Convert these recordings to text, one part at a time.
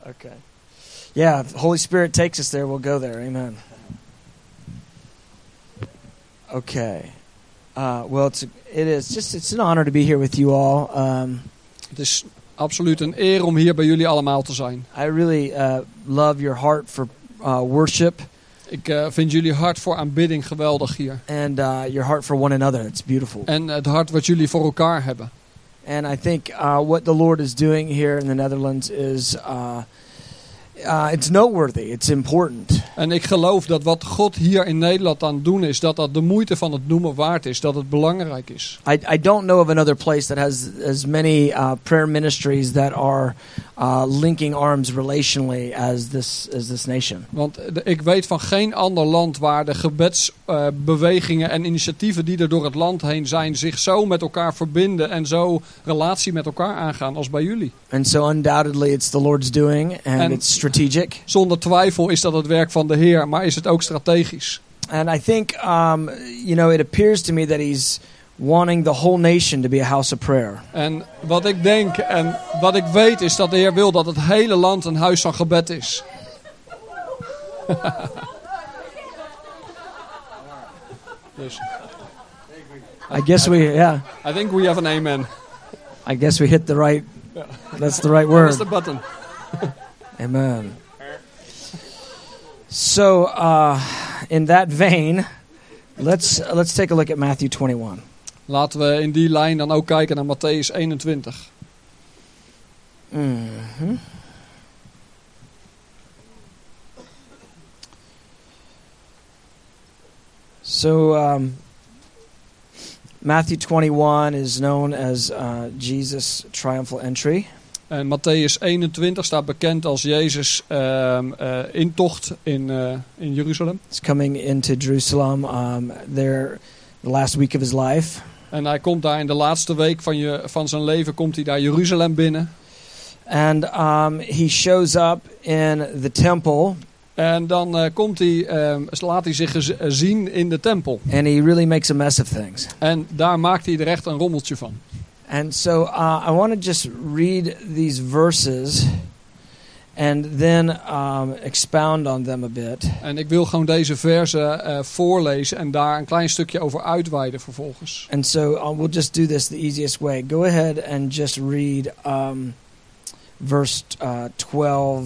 Okay. Yeah, if the Holy Spirit takes us there, we'll go there. Amen. Okay. Well, it's an honor to be here with you all. Het is absoluut een eer om hier bij jullie allemaal te zijn. I really love your heart for worship. Ik vind jullie hart voor aanbidding geweldig hier. And your heart for one another. It's beautiful. En het hart wat jullie voor elkaar hebben. And I think what the Lord is doing here in the Netherlands is it's noteworthy. It's important. En ik geloof dat wat God hier in Nederland aan het doen is, dat dat de moeite van het noemen waard is, dat het belangrijk is. I don't know of another place that has as many prayer ministries that are linking arms relationally as this nation. Want ik weet van geen ander land waar de gebedsbewegingen en initiatieven die er door het land heen zijn, zich zo met elkaar verbinden en zo relatie met elkaar aangaan als bij jullie. And so undoubtedly it's the Lord's doing and it's strategic. Zonder twijfel is dat het werk van de Heer, maar is het ook strategisch. And I think it appears to me that he's wanting the whole nation to be a house of prayer. En wat ik denk en wat ik weet is dat de Heer wil dat het hele land een huis van gebed is. Dus. I guess I think we have an amen. I guess we hit the right. That's the right word. That's the button. Amen. So, in that vein, let's take a look at Matthew 21. Laten we in die lijn dan ook kijken naar Mattheüs 21. Mm-hmm. So, Matthew 21 is known as Jesus' triumphal entry. En Mattheüs 21 staat bekend als Jezus intocht in Jeruzalem. He's coming into Jerusalem there the last week of his life. En hij komt daar in de laatste week van zijn leven komt hij daar Jeruzalem binnen. And he shows up in the temple. En dan laat hij zich zien in de tempel. And he really makes a mess of things. En daar maakt hij er echt een rommeltje van. And so I want to just read these verses and then expound on them a bit. En ik wil gewoon deze versen voorlezen en daar een klein stukje over uitweiden vervolgens. And so we'll just do this the easiest way. Go ahead and just read verse 12.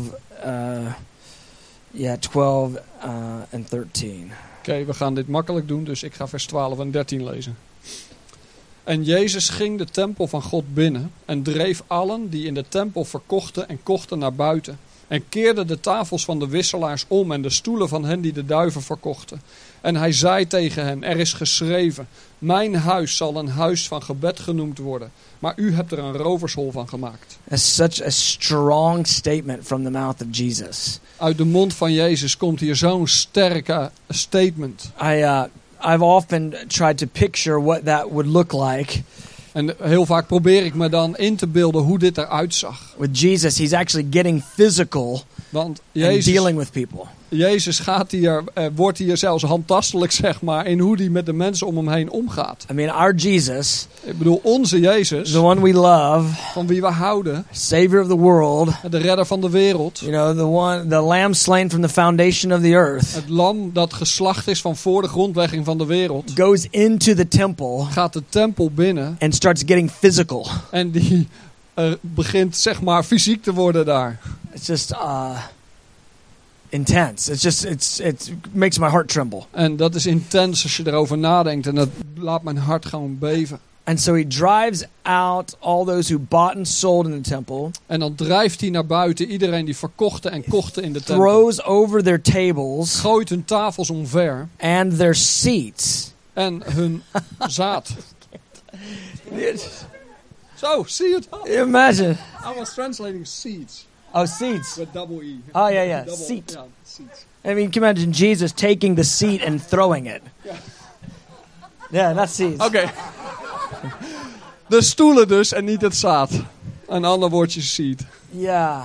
12 and 13. Oké, we gaan dit makkelijk doen, dus ik ga vers 12 en 13 lezen. En Jezus ging de tempel van God binnen en dreef allen die in de tempel verkochten en kochten naar buiten. En keerde de tafels van de wisselaars om en de stoelen van hen die de duiven verkochten. En hij zei tegen hen, er is geschreven, mijn huis zal een huis van gebed genoemd worden. Maar u hebt er een rovershol van gemaakt. That's such a strong statement from the mouth of Jesus. Uit de mond van Jezus komt hier zo'n sterke statement. I've often tried to picture what that would look like. En heel vaak probeer ik me dan in te beelden hoe dit eruit zag. With Jesus, he's actually getting physical. Want and dealing with people. Jezus wordt hier zelfs handtastelijk, zeg maar, in hoe hij met de mensen om hem heen omgaat. I mean, our Jesus. Ik bedoel, onze Jezus. The one we love. Van wie we houden. Savior of the world. De redder van de wereld. You know, the lamb slain from the foundation of the earth. Het lam dat geslacht is van voor de grondlegging van de wereld. Goes into the temple. Gaat de tempel binnen. And starts getting physical. En die begint, zeg maar, fysiek te worden daar. It's just intense. It makes my heart tremble. En dat is intens als je erover nadenkt en dat laat mijn hart gewoon beven. And so he drives out all those who bought and sold in the temple. En dan drijft hij naar buiten iedereen die verkochten en kochten in de tempel. Throws over their tables. Gooit hun tafels omver. And their seats. En hun zaad. Zo, zie je het? Imagine. I was translating seats. Oh, seats. With double E. Oh, yeah. Double, seat. Yeah, seats. I mean, can you imagine Jesus taking the seat and throwing it? Yeah, not seats. Oké. De stoelen dus en niet het zaad. Een ander woordje seat. Yeah.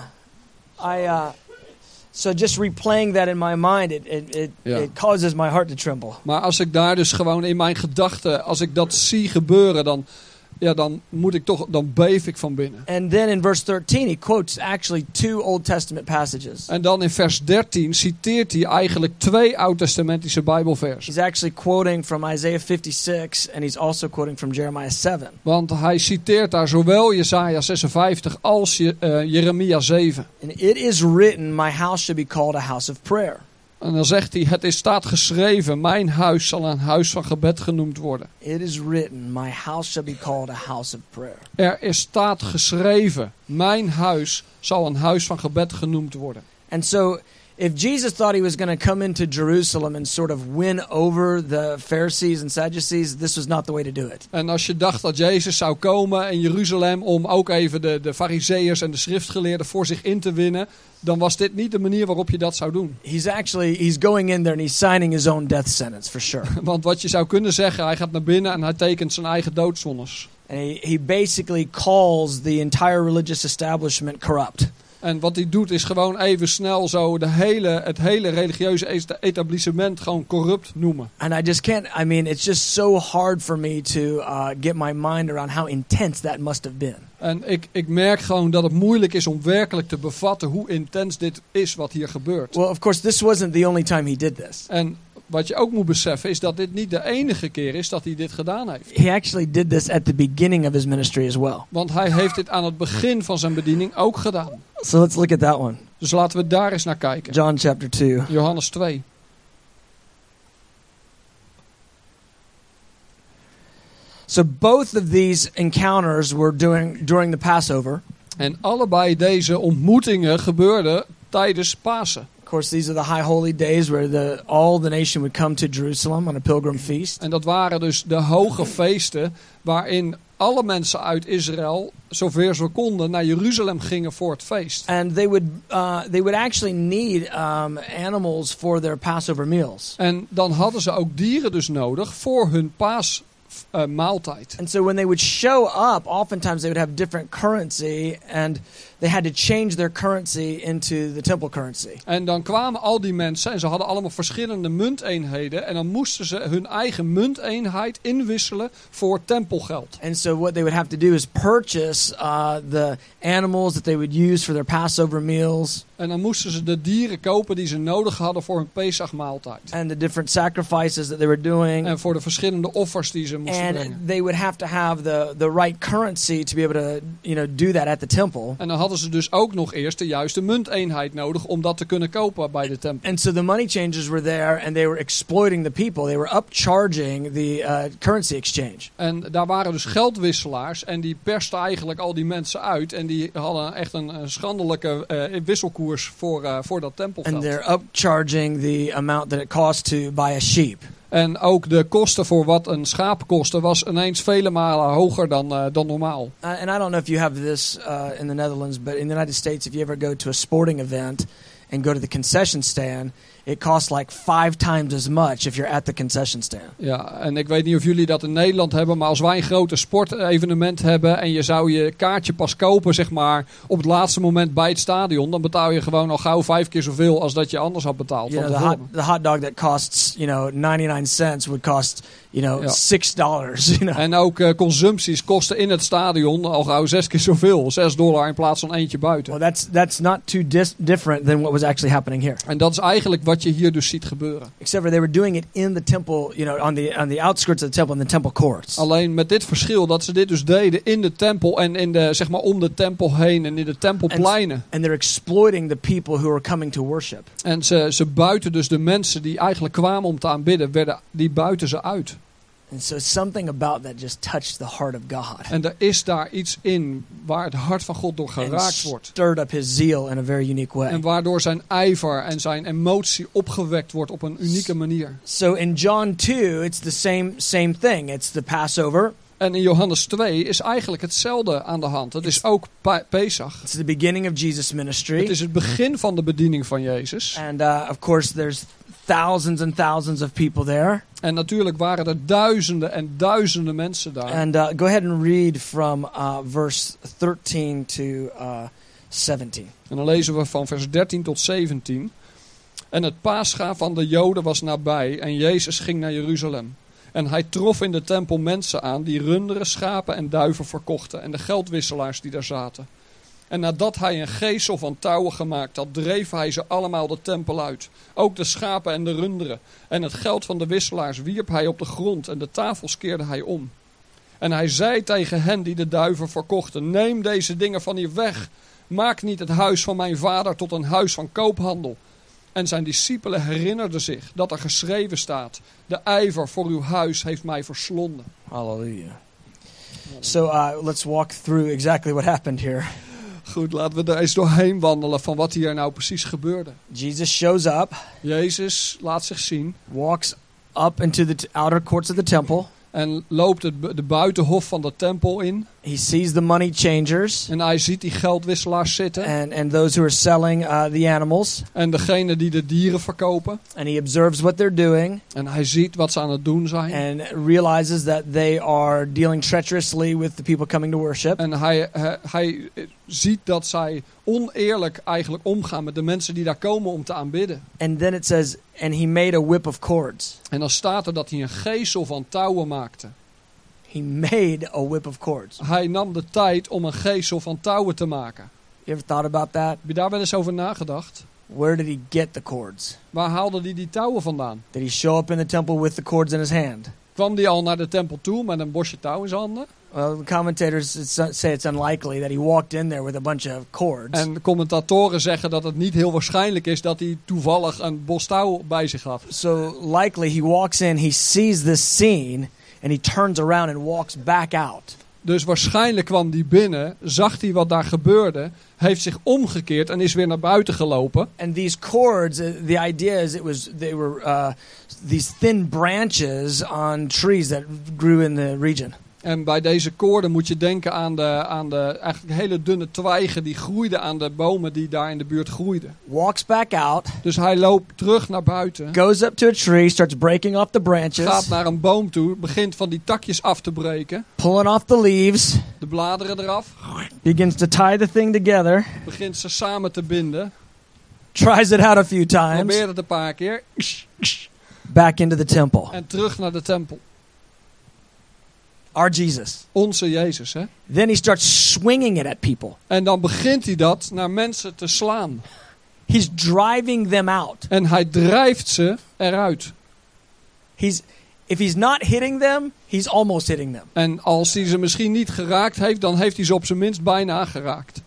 So just replaying that in my mind, it causes my heart to tremble. Maar als ik daar dus gewoon in mijn gedachten, als ik dat zie gebeuren, dan ja, dan beef ik van binnen. And then in verse 13, he quotes actually 2 Old Testament passages. En dan in vers 13 citeert hij eigenlijk 2 oud-testamentische Bijbelversen. He's actually quoting from Isaiah 56, and he's also quoting from Jeremiah 7. Want hij citeert daar zowel Jesaja 56 als Jeremia 7. And it is written, my house shall be called a house of prayer. En dan zegt hij, staat geschreven, mijn huis zal een huis van gebed genoemd worden. It is written, my house shall be called a house of prayer. Staat geschreven, mijn huis zal een huis van gebed genoemd worden. And so, if Jesus thought he was going to come into Jerusalem and sort of win over the Pharisees and Sadducees, this was not the way to do it. En als je dacht dat Jezus zou komen in Jeruzalem om ook even de Farizeeërs en de schriftgeleerden voor zich in te winnen, dan was dit niet de manier waarop je dat zou doen. He's going in there and he's signing his own death sentence for sure. Want wat je zou kunnen zeggen, hij gaat naar binnen en hij tekent zijn eigen doodsvonnis. And he basically calls the entire religious establishment corrupt. En wat hij doet is gewoon even snel zo het hele religieuze etablissement gewoon corrupt noemen. And I just can't, I mean, it's just so hard for me to get my mind around how intense that must have been. En ik merk gewoon dat het moeilijk is om werkelijk te bevatten hoe intens dit is wat hier gebeurt. Well, of course, this wasn't the only time he did this. En wat je ook moet beseffen is dat dit niet de enige keer is dat hij dit gedaan heeft. He actually did this at the beginning of his ministry as well. Want hij heeft dit aan het begin van zijn bediening ook gedaan. So let's look at that one. Dus laten we daar eens naar kijken. John chapter 2. Johannes 2. So both of these encounters were during the Passover. En allebei deze ontmoetingen gebeurden tijdens Pasen. Of course, these are the high holy days where all the nation would come to Jerusalem on a pilgrim feast. En dat waren dus de hoge feesten waarin alle mensen uit Israël, zover ze konden, naar Jeruzalem gingen voor het feest. And they would actually need animals for their Passover meals. En dan hadden ze ook dieren dus nodig voor hun paasmaaltijd. And so when they would show up, oftentimes they would have different currency, and they had to change their currency into the temple currency. En dan kwamen al die mensen en ze hadden allemaal verschillende munteenheden en dan moesten ze hun eigen munteenheid inwisselen voor tempelgeld. And so what they would have to do is purchase the animals that they would use for their Passover meals. En dan moesten ze de dieren kopen die ze nodig hadden voor hun Pesachmaaltijd. And the different sacrifices that they were doing. En voor de verschillende offers die ze moesten brengen. And they would have to have the right currency to be able to, do that at the temple. En dan hadden ze dus ook nog eerst de juiste munteenheid nodig om dat te kunnen kopen bij de tempel. And so the money changers were there and they were exploiting the people. They were upcharging the currency exchange. En daar waren dus geldwisselaars en die persten eigenlijk al die mensen uit en die hadden echt een schandelijke wisselkoers voor dat tempelgeld. And they're upcharging the amount that it costs to buy a sheep. En ook de kosten voor wat een schaap kostte was ineens vele malen hoger dan normaal. And I don't know if you have this in the Netherlands, but in the United States, if you ever go to a sporting event and go to the concession stand, it costs like 5 times as much if you're at the concession stand. Ja, en ik weet niet of jullie dat in Nederland hebben, maar als wij een grote sportevenement hebben en je zou je kaartje pas kopen, zeg maar, op het laatste moment bij het stadion, dan betaal je gewoon al gauw 5 keer zoveel als dat je anders had betaald. You know, the hot dog that costs, 99 cents would cost, $6. En ook consumpties kosten in het stadion al gauw 6 keer zoveel, $6 in plaats van eentje buiten. Well, that's not too different than what was actually happening here. En dat is eigenlijk wat je hier dus ziet gebeuren. Except for they were doing it in the temple, on the outskirts of the temple, in the temple courts. Alleen met dit verschil dat ze dit dus deden in de tempel en in de, zeg maar, om de tempel heen en in de tempelpleinen. And they're exploiting the people who are coming to worship. En ze buiten dus de mensen die eigenlijk kwamen om te aanbidden, die buiten ze uit. And so something about that just touched the heart of God. En er is daar iets in waar het hart van God door geraakt wordt. Stirred up his zeal in a very unique way. En waardoor zijn ijver en zijn emotie opgewekt wordt op een unieke manier. So in John 2, it's the same thing. It's the Passover. En in Johannes 2 is eigenlijk hetzelfde aan de hand. Het is ook Pesach. It's the beginning of Jesus' ministry. Het is het begin van de bediening van Jezus. And of course there's thousands and thousands of people there. En natuurlijk waren er duizenden en duizenden mensen daar. And go ahead and read from verse 13 to 17. En dan lezen we van vers 13 tot 17. En het Pascha van de Joden was nabij en Jezus ging naar Jeruzalem. En hij trof in de tempel mensen aan die runderen, schapen en duiven verkochten. En de geldwisselaars die daar zaten. En nadat hij een geesel van touwen gemaakt had, dreef hij ze allemaal de tempel uit. Ook de schapen en de runderen. En het geld van de wisselaars wierp hij op de grond en de tafels keerde hij om. En hij zei tegen hen die de duiven verkochten: neem deze dingen van hier weg. Maak niet het huis van mijn vader tot een huis van koophandel. En zijn discipelen herinnerden zich dat er geschreven staat: de ijver voor uw huis heeft mij verslonden. Hallelujah. So let's walk through exactly what happened here. Goed, laten we er eens doorheen wandelen van wat hier nou precies gebeurde. Jesus shows up, Jezus laat zich zien walks up into the outer courts of the temple. en loopt de buitenhof van de tempel in. He sees the money changers En hij ziet die geldwisselaars zitten. and those who are selling the animals. En degene die de dieren verkopen. And he observes what they're doing En hij ziet wat ze aan het doen zijn. and realizes that they are dealing treacherously with the people coming to worship. En hij ziet dat zij oneerlijk eigenlijk omgaan met de mensen die daar komen om te aanbidden. And then it says, and he made a whip of cords. En dan staat er dat hij een geesel van touwen maakte. He made a whip of cords. Hij nam de tijd om een geesel van touwen te maken. You ever thought about that? Heb je daar wel eens over nagedacht? Where did he get the cords? Waar haalde hij die touwen vandaan? Did he show up in the temple with the cords in his hand? Kwam hij al naar de tempel toe met een bosje touw in zijn handen? Well, the commentators say it's unlikely that he walked in there with a bunch of cords. En de commentatoren zeggen dat het niet heel waarschijnlijk is dat hij toevallig een bos touw bij zich had. So likely he walks in, he sees this scene, and he turns around and walks back out. Dus waarschijnlijk kwam hij binnen, zag hij wat daar gebeurde, heeft zich omgekeerd en is weer naar buiten gelopen. And these cords, the idea is they were these thin branches on trees that grew in the region. En bij deze koorden moet je denken aan de eigenlijk hele dunne twijgen die groeiden aan de bomen die daar in de buurt groeiden. Walks back out, Dus hij loopt terug naar buiten, goes up to a tree, starts breaking off the branches, gaat naar een boom toe, begint van die takjes af te breken, pulling off the leaves, de bladeren eraf, begins to tie the thing together, begint ze samen te binden, tries it out a few times, probeert het een paar keer back into the temple. en terug naar de tempel. Our Jesus. Onze Jezus, hè? Then he starts swinging it at people. En dan begint hij dat naar mensen te slaan. He's driving them out. En hij drijft ze eruit. If he's not hitting them, he's almost hitting them. En als hij ze misschien niet geraakt heeft, dan heeft hij ze op zijn minst bijna geraakt.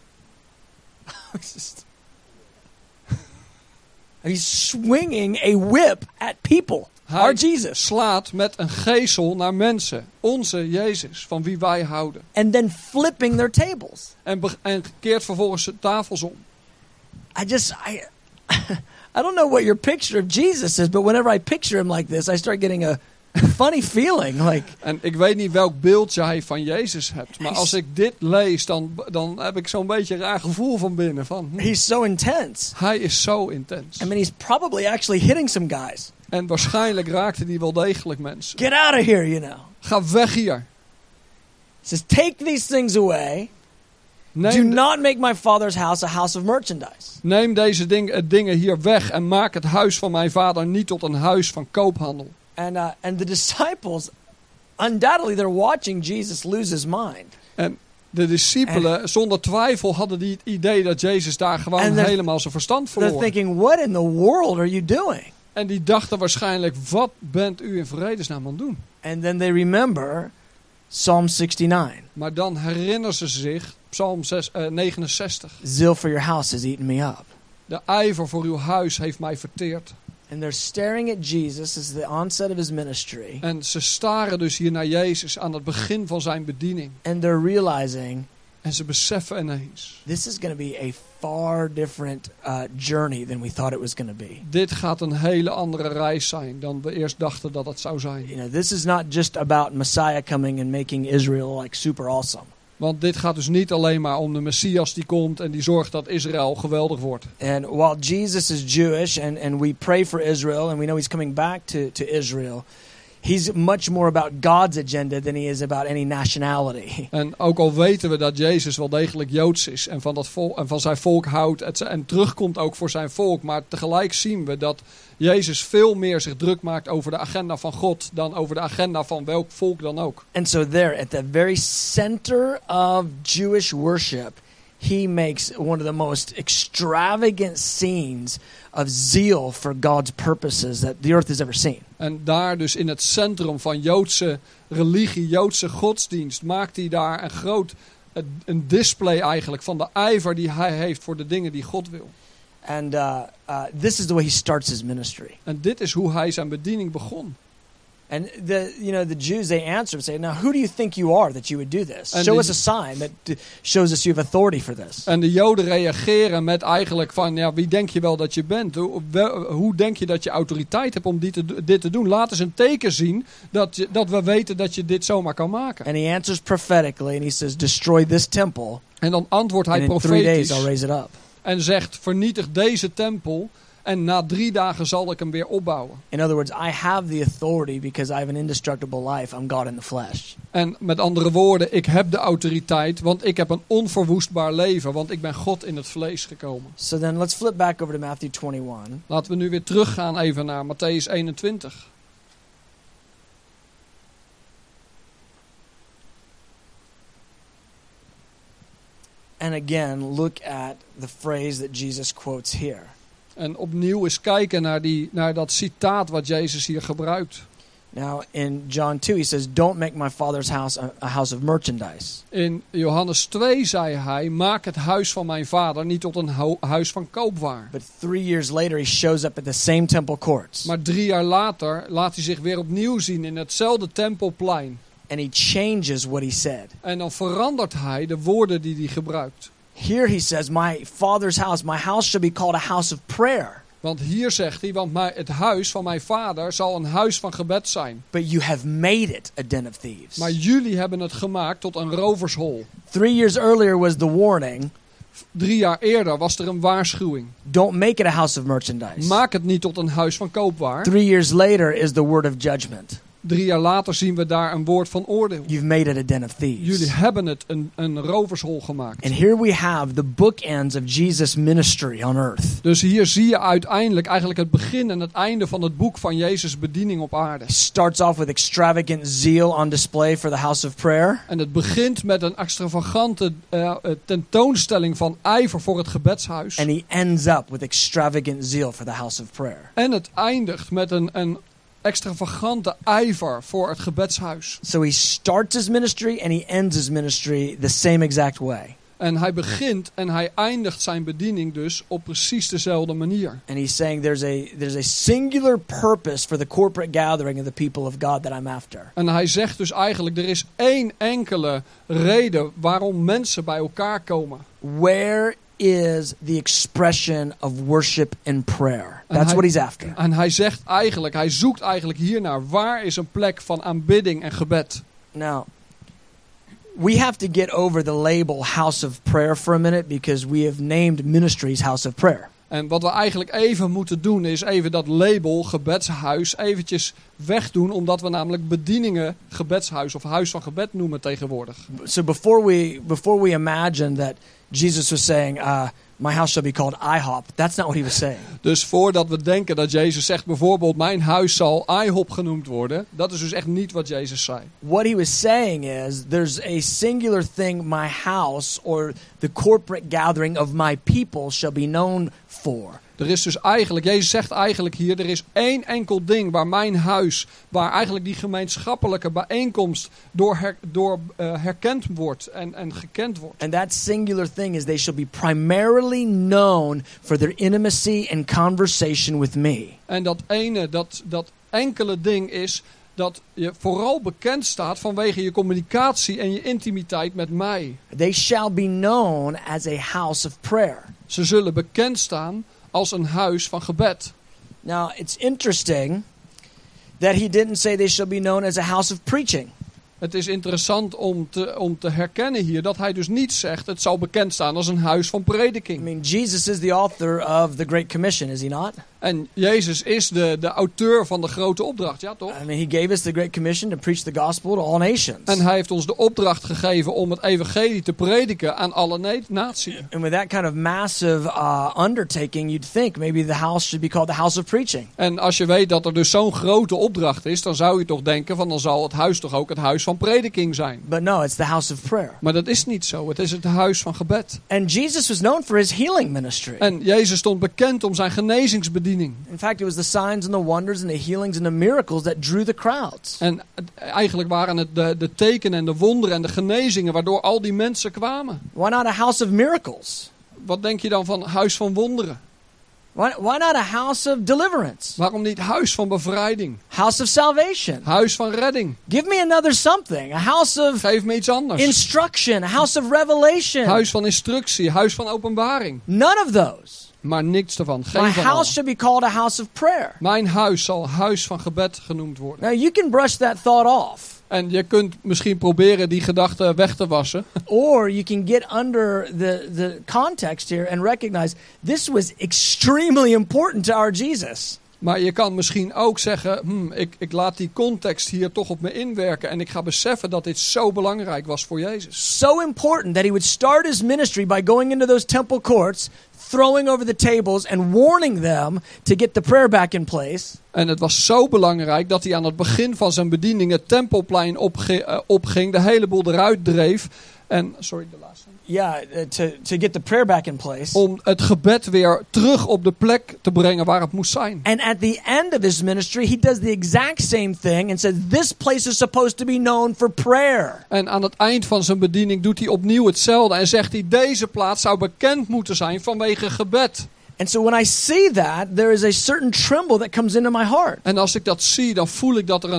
He's swinging a whip at people. Our Hij Jesus. slaat met een geesel naar mensen. Onze Jezus, van wie wij houden. And then flipping their tables. En keert vervolgens de tafels om. I don't know what your picture of Jesus is, but whenever I picture him like this, I start getting a funny feeling. Like, En ik weet niet welk beeld jij van Jezus hebt. Maar als ik dit lees, dan heb ik zo'n beetje een raar gevoel van binnen. he's so intense. Hij is zo intens. I mean, he's probably actually hitting some guys. En waarschijnlijk raakte hij wel degelijk mensen. Get out of here, you know. Ga weg hier. He says, take these things away. Do Neem, not make my father's house a house of merchandise. neem deze dingen hier weg en maak het huis van mijn vader niet tot een huis van koophandel. And the disciples, undoubtedly they're watching Jesus lose his mind. En de discipelen, zonder twijfel, hadden die het idee dat Jezus daar gewoon helemaal zijn verstand They're verloor. thinking, what in the world are you doing? En die dachten waarschijnlijk, wat bent u in vredesnaam aan het doen? And then they remember Psalm 69. Maar dan herinneren ze zich, Psalm 69. Zeal for your house has eaten me up. De ijver voor uw huis heeft mij verteerd. And they're staring at Jesus as the onset of his ministry. En ze staren dus hier naar Jezus aan het begin van zijn bediening. And they're realizing En ze beseffen ineens, this is going to be a far different journey than we thought it was going to be. dit gaat een hele andere reis zijn dan we eerst dachten dat het zou zijn. You know, this is not just about Messiah coming and making Israel like super awesome. Want dit gaat dus niet alleen maar om de Messias die komt en die zorgt dat Israël geweldig wordt. And while Jesus is Jewish and we pray for Israel and we know he's coming back to Israel, he's much more about God's agenda than he is about any nationality. En ook al weten we dat Jezus wel degelijk Joods is en van, en van zijn volk houdt en terugkomt ook voor zijn volk. Maar tegelijk zien we dat Jezus veel meer zich druk maakt over de agenda van God dan over de agenda van welk volk dan ook. And so there, at the very center of Jewish worship, he makes one of the most extravagant scenes of zeal for God's purposes that the earth has ever seen. En daar dus in het centrum van Joodse religie, Joodse godsdienst, maakt hij daar een display eigenlijk van de ijver die hij heeft voor de dingen die God wil. And this is the way he starts his ministry. En dit is hoe hij zijn bediening begon. And the Jews, they answer and say, now who do you think you are that you would do this? Show us a sign that shows us you have authority for this. En de Joden reageren met eigenlijk van, ja, wie denk je wel dat je bent? Hoe denk je dat je autoriteit hebt om dit te doen? Laat eens een teken zien dat we weten dat je dit zomaar kan maken. And he answers prophetically and he says, destroy this temple. En dan antwoordt hij and in 3 days profetisch I'll raise it up. en zegt, vernietig deze tempel en na 3 dagen zal ik hem weer opbouwen. In other words, I have the authority because I have an indestructible life. I'm God in the flesh. En met andere woorden, ik heb de autoriteit, want ik heb een onverwoestbaar leven, want ik ben God in het vlees gekomen. So then let's flip back over to Matthew 21. Laten we nu weer teruggaan even naar Mattheüs 21. And again, look at the phrase that Jesus quotes here. En opnieuw eens kijken naar dat citaat wat Jezus hier gebruikt. Now, in John 2, he says, don't make my father's house a house of merchandise. In Johannes 2 zei hij, maak het huis van mijn vader niet tot een huis van koopwaar. But 3 years later, he shows up at the same temple courts. Maar 3 jaar later laat hij zich weer opnieuw zien in hetzelfde tempelplein. And he changes what he said. En dan verandert hij de woorden die hij gebruikt. Here he says, my father's house, my house shall be called a house of prayer. Want hier zegt hij, want het huis van mijn vader zal een huis van gebed zijn. But you have made it a den of thieves. Maar jullie hebben het gemaakt tot een rovershol. 3 years earlier was the warning. 3 jaar eerder was er een waarschuwing. Don't make it a house of merchandise. Maak het niet tot een huis van koopwaar. 3 years later is the word of judgment. 3 jaar later zien we daar een woord van oordeel. You've made it a den of thieves. Jullie hebben het een rovershol gemaakt. And here we have the bookends of Jesus' ministry on earth. Dus hier zie je uiteindelijk eigenlijk het begin en het einde van het boek van Jezus' bediening op aarde. Starts off with extravagant zeal on display for the house of prayer. En het begint met een extravagante tentoonstelling van ijver voor het gebedshuis. And he ends up with extravagant zeal for the house of prayer. En het eindigt met een extravagante ijver voor het gebedshuis. So he starts his ministry and he ends his ministry the same exact way. En hij begint en hij eindigt zijn bediening dus op precies dezelfde manier. And he's saying there's a singular purpose for the corporate gathering of the people of God that I'm after. En hij zegt dus eigenlijk, er is één enkele reden waarom mensen bij elkaar komen. Where is the expression of worship and prayer? That's what he's after. En hij zegt eigenlijk, hij zoekt eigenlijk hiernaar, waar is een plek van aanbidding en gebed? Now, we have to get over the label house of prayer for a minute because we have named ministries house of prayer. En wat we eigenlijk even moeten doen is even dat label gebedshuis eventjes wegdoen, omdat we namelijk bedieningen gebedshuis of huis van gebed noemen tegenwoordig. So before we imagine that Jesus was saying, my house shall be called IHOP, that's not what he was saying. Dus voordat we denken dat Jezus zegt bijvoorbeeld, mijn huis zal IHOP genoemd worden, dat is dus echt niet wat Jezus zei. What he was saying is, there's a singular thing my house or the corporate gathering of my people shall be known for. Er is dus eigenlijk, Jezus zegt eigenlijk hier, er is één enkel ding waar mijn huis, waar eigenlijk die gemeenschappelijke bijeenkomst door herkend wordt en gekend wordt. And that singular thing is they shall be primarily known for their intimacy and conversation with me. En dat enkele ding is dat je vooral bekend staat vanwege je communicatie en je intimiteit met mij. They shall be known as a house of prayer. Ze zullen bekend staan als een huis van gebed. Now, it's interesting that he didn't say they shall be known as a house of preaching. Het is interessant om te herkennen hier dat hij dus niet zegt het zal bekend staan als een huis van prediking. I mean, Jesus is the author of the Great Commission, is he not? En Jezus is de auteur van de grote opdracht, ja toch? I mean, he gave us the Great Commission to preach the gospel to all nations. En hij heeft ons de opdracht gegeven om het evangelie te prediken aan alle naties. And with that kind of massive undertaking, you'd think maybe the house should be called the house of preaching. En als je weet dat er dus zo'n grote opdracht is, dan zou je toch denken van dan zal het huis toch ook het huis van prediking zijn. But no, it's the house of prayer. Maar dat is niet zo. Het is het huis van gebed. And Jesus was known for his healing ministry. En Jezus stond bekend om zijn genezingsbediening. In fact, it was the signs and the wonders and the healings and the miracles that drew the crowds. En eigenlijk waren het de tekenen en de wonderen en de genezingen waardoor al die mensen kwamen. Why not a house of miracles? Wat denk je dan van huis van wonderen? Why not a house of deliverance? Waarom niet huis van bevrijding? House of salvation? Huis van redding? Give me another something. A house of Geef me iets anders. instruction. A house of revelation. Huis van instructie, huis van openbaring. None of those. Maar niks ervan. My Geen van house allen. should be called a house of prayer. Mijn huis zal huis van gebed genoemd worden. Now you can brush that thought off. En je kunt misschien proberen die gedachte weg te wassen. Or you can get under the context here and recognize this was extremely important to our Jesus. Maar je kan misschien ook zeggen, ik laat die context hier toch op me inwerken. En ik ga beseffen dat dit zo belangrijk was voor Jezus. So important that he would start his ministry by going into those temple courts, throwing over the tables and warning them to get the prayer back in place. En het was zo belangrijk dat hij aan het begin van zijn bediening het tempelplein opging, de hele boel eruit dreef. En, sorry, de laatste. Yeah, to get the prayer back in place. Om het gebed weer terug op de plek te brengen waar het moest zijn. And at the end of his ministry, he does the exact same thing and says, this place is supposed to be known for prayer. En aan het eind van zijn bediening doet hij opnieuw hetzelfde. En zegt hij, deze plaats zou bekend moeten zijn vanwege gebed. And so when I see that, there is a certain tremble that comes into my heart. En als ik dat zie, dan voel ik dat er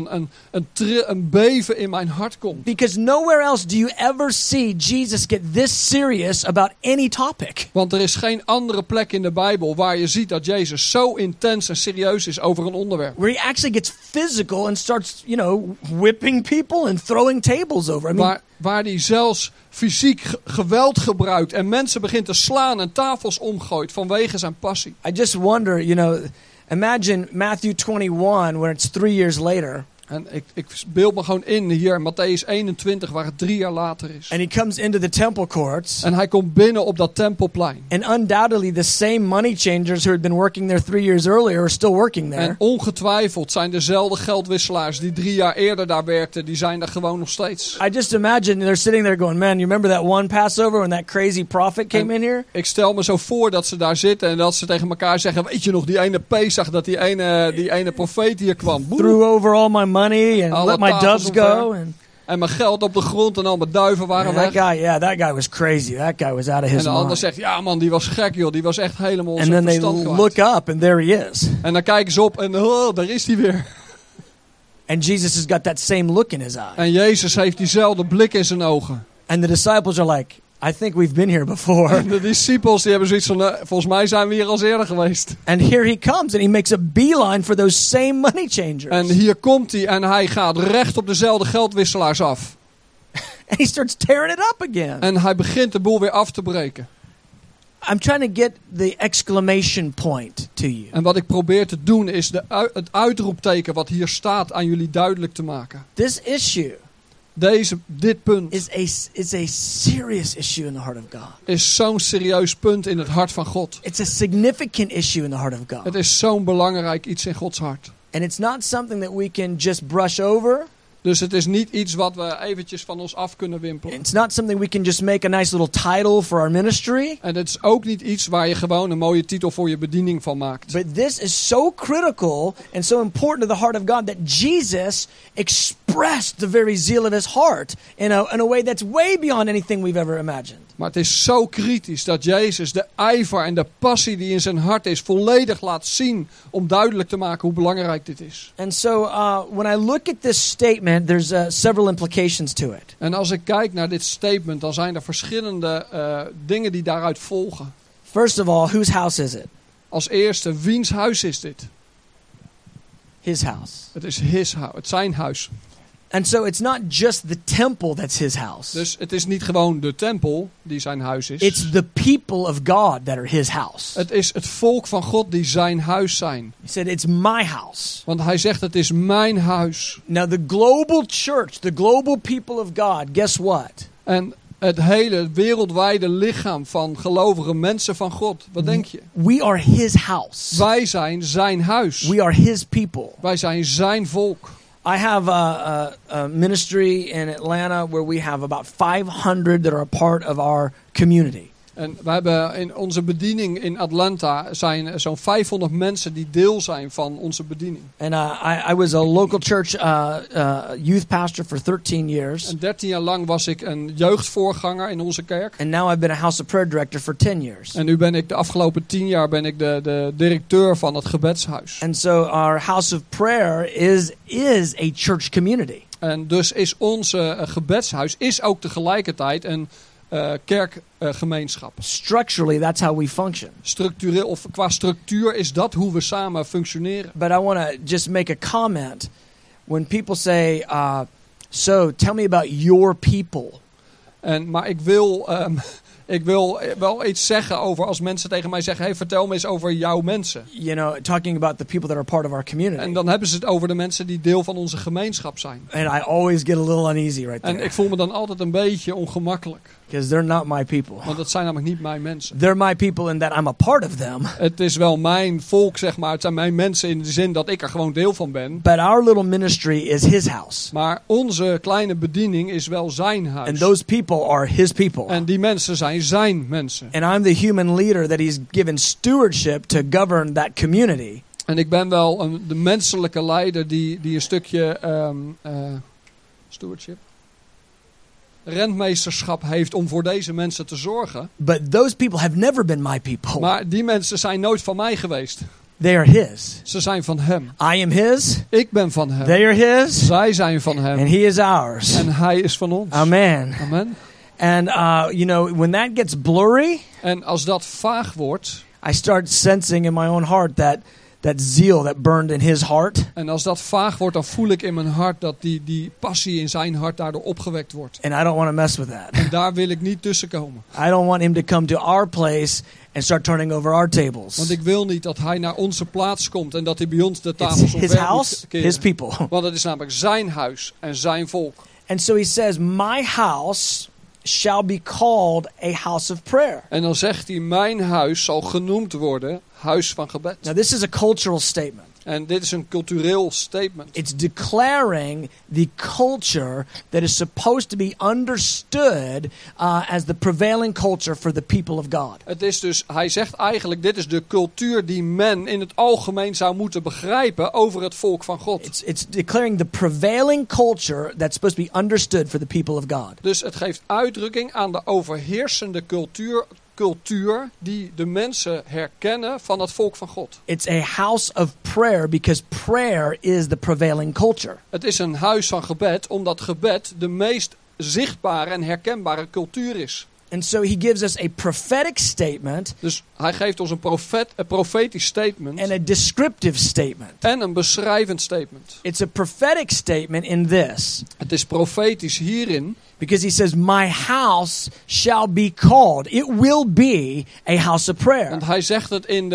een beven in mijn hart komt. Because nowhere else do you ever see Jesus get this serious about any topic. Want er is geen andere plek in de Bijbel waar je ziet dat Jezus zo intens en serieus is over een onderwerp. Where he actually gets physical and starts, whipping people and throwing tables over. I mean, Waar hij zelfs fysiek geweld gebruikt en mensen begint te slaan en tafels omgooit vanwege zijn passie. I just wonder, imagine Matthew 21 when it's 3 years later. En ik beeld me gewoon in hier in Mattheüs 21 waar het 3 jaar later is. And he comes into the temple courts. En hij komt binnen op dat tempelplein. And undoubtedly the same money changers who had been working there 3 years earlier are still working there. En ongetwijfeld zijn dezelfde geldwisselaars die 3 jaar eerder daar werkten, die zijn daar gewoon nog steeds. I just imagine they're sitting there going, man, you remember that one Passover when that crazy prophet came in here? Ik stel me zo voor dat ze daar zitten en dat ze tegen elkaar zeggen, weet je nog die ene Pesach dat die ene profeet hier kwam. Boe. Threw over all my money and Alle let my tafels doves go. omver. En mijn geld op de grond en al mijn duiven waren weg. That guy was crazy. That guy was out of his En de ander mind. zegt, ja man, die was gek joh. Die was echt helemaal And zijn then they verstand kwijt. look up and there he is. En dan kijken ze op en daar is hij weer. And Jesus has got that same look in his eye. En Jezus heeft diezelfde blik in zijn ogen. And the disciples are like, I think we've been here before. En de discipels die hebben zoiets van, volgens mij zijn we hier al eerder geweest. And here he comes and he makes a beeline for those same money changers. En hier komt hij en hij gaat recht op dezelfde geldwisselaars af. And he starts tearing it up again. En hij begint de boel weer af te breken. I'm trying to get the exclamation point to you. En wat ik probeer te doen is het uitroepteken wat hier staat aan jullie duidelijk te maken. This issue Dit punt is a serious issue in the heart of God. is zo'n serieus punt in het hart van God. It's a significant issue in the heart of God. Het is zo'n belangrijk iets in Gods hart. And it's not something that we can just brush over. Dus het is niet iets wat we eventjes van ons af kunnen wimpelen. It's not something we can just make a nice little title for our ministry. En het is ook niet iets waar je gewoon een mooie titel voor je bediening van maakt. But this is so critical and so important to the heart of God that Jesus expressed the very zeal of his heart in a way that's way beyond anything we've ever imagined. Maar het is zo kritisch dat Jezus de ijver en de passie die in zijn hart is volledig laat zien om duidelijk te maken hoe belangrijk dit is. And so when I look at this statement, there's several implications to it. En als ik kijk naar dit statement, dan zijn er verschillende dingen die daaruit volgen. First of all, whose house is it? Als eerste, wiens huis is dit? His house. Het is his house, het zijn huis. And so it's not just the temple that's his house. Dus het is niet gewoon de tempel die zijn huis is. It's the people of God that are his house. Het is het volk van God die zijn huis zijn. He said, it's my house. Want hij zegt, het is mijn huis. Now the global church, the global people of God, guess what? En het hele wereldwijde lichaam van gelovige mensen van God. Wat denk je? We are his house. Wij zijn zijn huis. We are his people. Wij zijn zijn volk. I have a ministry in Atlanta where we have about 500 that are a part of our community. En we hebben in onze bediening in Atlanta zijn zo'n 500 mensen die deel zijn van onze bediening. And I was a local church youth pastor for 13 years. En 13 jaar lang was ik een jeugdvoorganger in onze kerk. And now I've been a house of prayer director for 10 years. En nu ben ik de afgelopen 10 jaar de directeur van het gebedshuis. And so our house of prayer is a church community. En dus is onze gebedshuis is ook tegelijkertijd een kerkgemeenschap. Structurally, that's how we function. Structureel of qua structuur is dat hoe we samen functioneren. But I want to just make a comment. When people say, so tell me about your people. Maar ik wil wel iets zeggen over als mensen tegen mij zeggen, hey, vertel me eens over jouw mensen. You know, talking about the people that are part of our community. En dan hebben ze het over de mensen die deel van onze gemeenschap zijn. And I always get a little uneasy right En there. ik voel me dan altijd een beetje ongemakkelijk. Because they're not my people. Want dat zijn namelijk niet mijn mensen. They're my people in that I'm a part of them. Het is wel mijn volk, zeg maar. Het zijn mijn mensen in de zin dat ik er gewoon deel van ben. But our little ministry is his house. Maar onze kleine bediening is wel zijn huis. And those people are his people. En die mensen zijn zijn mensen. And I'm the human leader that he's given stewardship to govern that community. En ik ben wel de menselijke leider die een stukje stewardship, rentmeesterschap heeft om voor deze mensen te zorgen. But those people have never been my people. Maar die mensen zijn nooit van mij geweest. They are his. Ze zijn van hem. I am his. Ik ben van hem. They are his. Zij zijn van hem. And he is ours. En hij is van ons. Amen. Amen. And you know, when that gets blurry, En als dat vaag wordt, I start sensing in my own heart that zeal that burned in his heart. en als dat vaag wordt, dan voel ik in mijn hart dat die passie in zijn hart daardoor opgewekt wordt. And I don't want to mess with that. En daar wil ik niet tussenkomen. I don't want him to come to our place and start turning over our tables. Want ik wil niet dat hij naar onze plaats komt en dat hij bij ons de It's tafels his omver house, moet keren. his people. Want het is namelijk zijn huis en zijn volk. And so he says, my house shall be called a house of prayer. En dan zegt hij, mijn huis zal genoemd worden huis van gebed. Now this is a cultural statement. En dit is een cultureel statement. It's declaring the culture that is supposed to be understood as the prevailing culture for the people of God. Het is dus, hij zegt eigenlijk, dit is de cultuur die men in het algemeen zou moeten begrijpen over het volk van God. It's declaring the prevailing culture that's supposed to be understood for the people of God. Dus het geeft uitdrukking aan de overheersende cultuur die de mensen herkennen van het volk van God. It's a house of prayer because prayer is the prevailing culture. Het is een huis van gebed omdat gebed de meest zichtbare en herkenbare cultuur is. And so he gives us a prophetic statement Dus hij geeft ons een profetisch statement and a descriptive statement. en een beschrijvend statement. It's a prophetic statement in this Het is profetisch hierin, because he says, my house shall be called. It will be a house of prayer. want hij zegt het in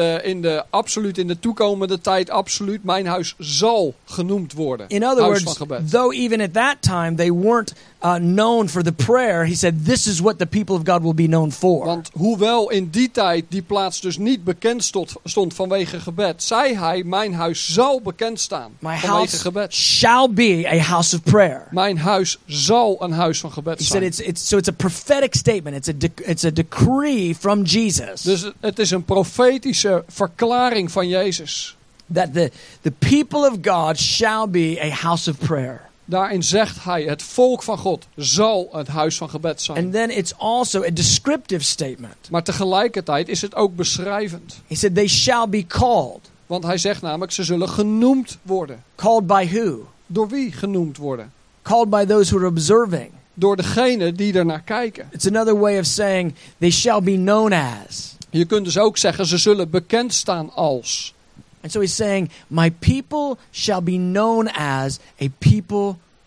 de toekomende tijd absoluut, mijn huis zal genoemd worden. In other Huis van words, gebed. though even at that time they weren't known for the prayer, he said, this is what the people of God will be known for. Want hoewel in die tijd die plaats dus niet bekend stond vanwege gebed, zei hij, mijn huis zal bekend staan My vanwege house gebed. shall be a house of prayer. Mijn huis zal een huis van gebed He said zijn. it's a prophetic statement. It's a decree from Jesus Dus het is een profetische verklaring van Jezus. that the people of God shall be a house of prayer. Daarin zegt hij, het volk van God zal het huis van gebed zijn. And then it's also a descriptive statement. Maar tegelijkertijd is het ook beschrijvend. He said they shall be called. Want hij zegt namelijk, ze zullen genoemd worden. Called by who? Door wie genoemd worden? Called by those who are observing. Door degene die er naar kijken. It's another way of saying they shall be known as. Je kunt dus ook zeggen, ze zullen bekend staan als. And so he's saying, my people shall be known as a people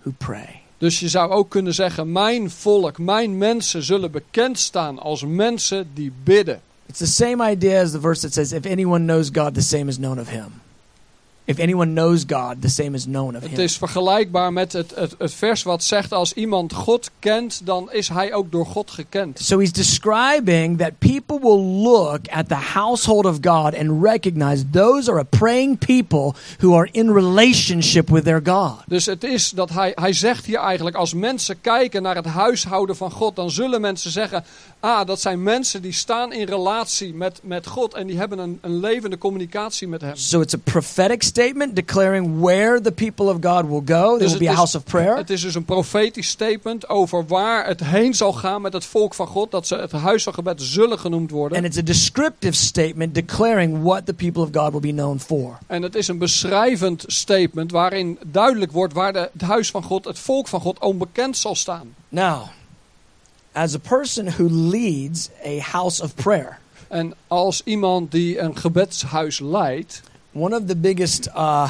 who pray. Dus je zou ook kunnen zeggen, mijn volk, mijn mensen zullen bekend staan als mensen die bidden. It's the same idea as the verse that says, if anyone knows God, the same is known of him. If anyone knows God, the same is known of Het him. is vergelijkbaar met het vers wat zegt, als iemand God kent, dan is hij ook door God gekend. So he's describing that people will look at the household of God and recognize those are a praying people who are in relationship with their God. Dus het is dat hij zegt hier eigenlijk, als mensen kijken naar het huishouden van God, dan zullen mensen zeggen, dat zijn mensen die staan in relatie met God en die hebben een levende communicatie met hem. So it's a prophetic statement declaring where the people of God will go. There will be a house of prayer. Het is dus een profetisch statement over waar het heen zal gaan met het volk van God, dat ze het huis van gebed zullen genoemd worden. And it's a descriptive statement declaring what the people of God will be known for. En het is een beschrijvend statement waarin duidelijk wordt waar het huis van God, het volk van God, onbekend zal staan. Now, as a person who leads a house of prayer, En als iemand die een gebedshuis leidt, one of the biggest,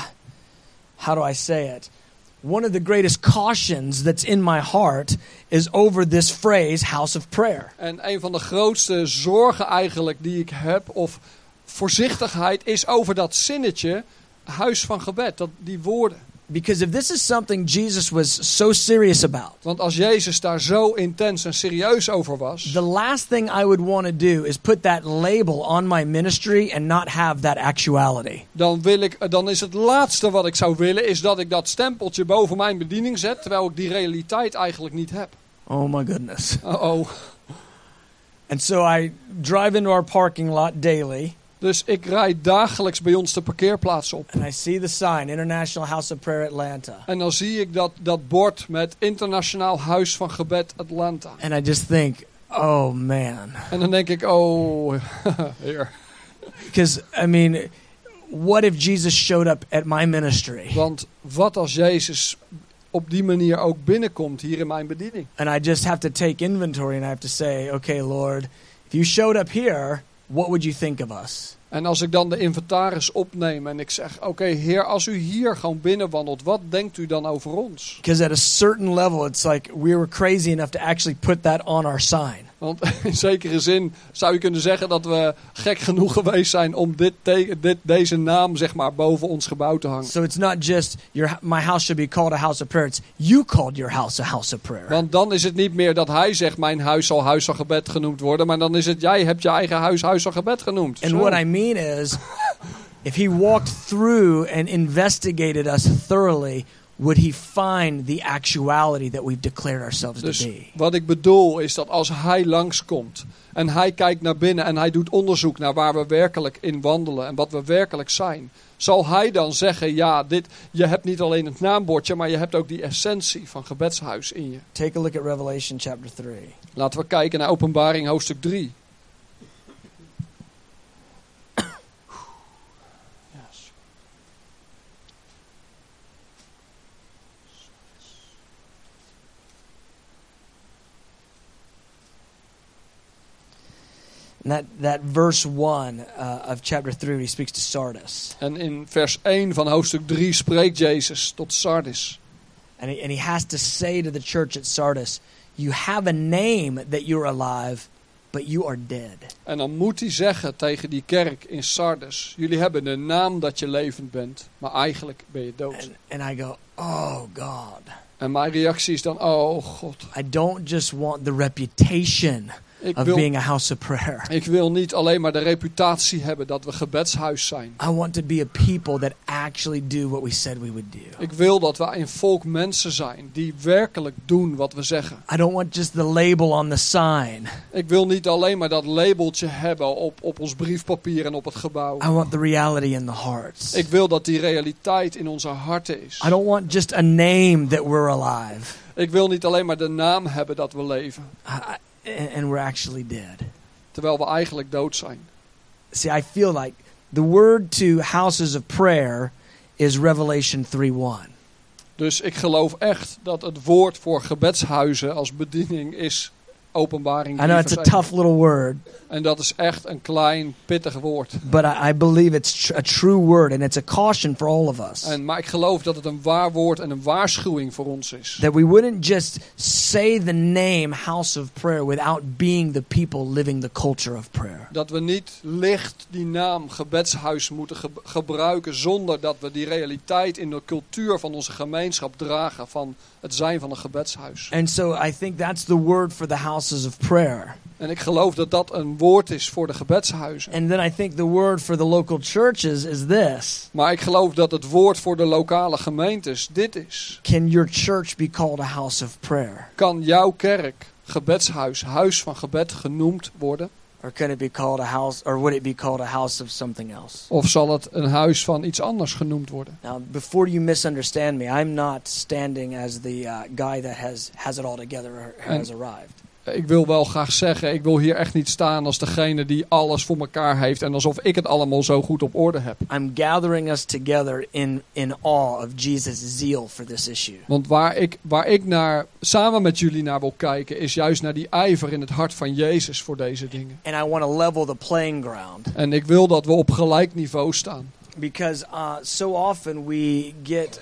how do I say it? One of the greatest cautions that's in my heart is over this phrase, house of prayer. en een van de grootste zorgen eigenlijk die ik heb, of voorzichtigheid, is over dat zinnetje, huis van gebed, die woorden. Because if this is something Jesus was so serious about, Want als Jezus daar zo intens en serieus over was, the last thing I would want to do is put that label on my ministry and not have that actuality. dan is het laatste wat ik zou willen, is dat ik dat stempeltje boven mijn bediening zet, terwijl ik die realiteit eigenlijk niet heb. Oh my goodness. Oh. And so I drive into our parking lot daily. Dus ik rijd dagelijks bij ons de parkeerplaats op. And I see the sign, International House of Prayer Atlanta. En dan zie ik dat bord met Internationaal Huis van Gebed Atlanta. And I just think, oh man. En dan denk ik, oh, Heer. Because, I mean, what if Jesus showed up at my ministry? Want wat als Jezus op die manier ook binnenkomt hier in mijn bediening? And I just have to take inventory and I have to say, okay, Lord, if you showed up here, what would you think of us? En als ik dan de inventaris opneem en ik zeg, oké, Heer, als u hier gewoon binnenwandelt, wat denkt u dan over ons? Because at a certain level, it's like we were crazy enough to actually put that on our sign. Want in zekere zin zou je kunnen zeggen dat we gek genoeg geweest zijn om deze naam zeg maar boven ons gebouw te hangen. So it's not just my house should be called a house of prayer. It's you called your house a house of prayer. Want dan is het niet meer dat hij zegt mijn huis zal huis van gebed genoemd worden. Maar dan is het jij hebt je eigen huis huis van gebed genoemd. And Zo. what I mean is, if he walked through and investigated us thoroughly, would he find the actuality that we've declared ourselves Dus to be? wat ik bedoel is dat als hij langskomt en hij kijkt naar binnen en hij doet onderzoek naar waar we werkelijk in wandelen en wat we werkelijk zijn, zal hij dan zeggen, ja, je hebt niet alleen het naambordje, maar je hebt ook die essentie van gebedshuis in je. Take a look at Revelation chapter 3. Laten we kijken naar Openbaring hoofdstuk 3. And that verse 1 of chapter 3, he speaks to Sardis. En in vers 1 van hoofdstuk 3 spreekt Jezus tot Sardis. And he has to say to the church at Sardis, you have a name that you're alive, but you are dead. En dan moet hij zeggen tegen die kerk in Sardis, jullie hebben een naam dat je levend bent, maar eigenlijk ben je dood. And I go, oh God. En mijn reactie is dan, oh God. I don't just want the reputation of being a house of prayer. Ik wil niet alleen maar de reputatie hebben dat we gebedshuis zijn. I want to be a people that actually do what we said we would do. Ik wil dat we een volk mensen zijn die werkelijk doen wat we zeggen. I don't want just the label on the sign. Ik wil niet alleen maar dat labeltje hebben op ons briefpapier en op het gebouw. I want the reality in the hearts. Ik wil dat die realiteit in onze harten is. I don't want just a name that we're alive. Ik wil niet alleen maar de naam hebben dat we leven. And we're actually dead. Terwijl we eigenlijk dood zijn. See, I feel like the word to houses of prayer is Revelation 3:1. Dus ik geloof echt dat het woord voor gebedshuizen als bediening is Openbaring I know 3 it's a vers 1. tough little word, En dat is echt een klein, pittig woord. but I believe it's a true word, and it's a caution for all of us. Maar ik geloof dat het een waar woord en een waarschuwing voor ons is. That we wouldn't just say the name House of Prayer without being the people living the culture of prayer. Dat we niet licht die naam gebedshuis moeten gebruiken zonder dat we die realiteit in de cultuur van onze gemeenschap dragen van het zijn van een gebedshuis. And so I think that's the word for the houses of prayer. En ik geloof dat dat een woord is voor de gebedshuizen. And then I think the word for the local churches is this. Maar ik geloof dat het woord voor de lokale gemeentes dit is. Can your church be called a house of prayer? Kan jouw kerk, gebedshuis, huis van gebed genoemd worden? Or can it be called a house, or would it be called a house of something else? Of zal het een huis van iets anders genoemd worden? Now, before you misunderstand me, I'm not standing as the guy that has it all together or has arrived. Ik wil wel graag zeggen, ik wil hier echt niet staan als degene die alles voor elkaar heeft en alsof ik het allemaal zo goed op orde heb. I'm gathering us together in awe of Jesus' zeal for this issue. Want waar ik naar, samen met jullie naar wil kijken, is juist naar die ijver in het hart van Jezus voor deze dingen. And I want to level the playing ground. En ik wil dat we op gelijk niveau staan. Because so often we get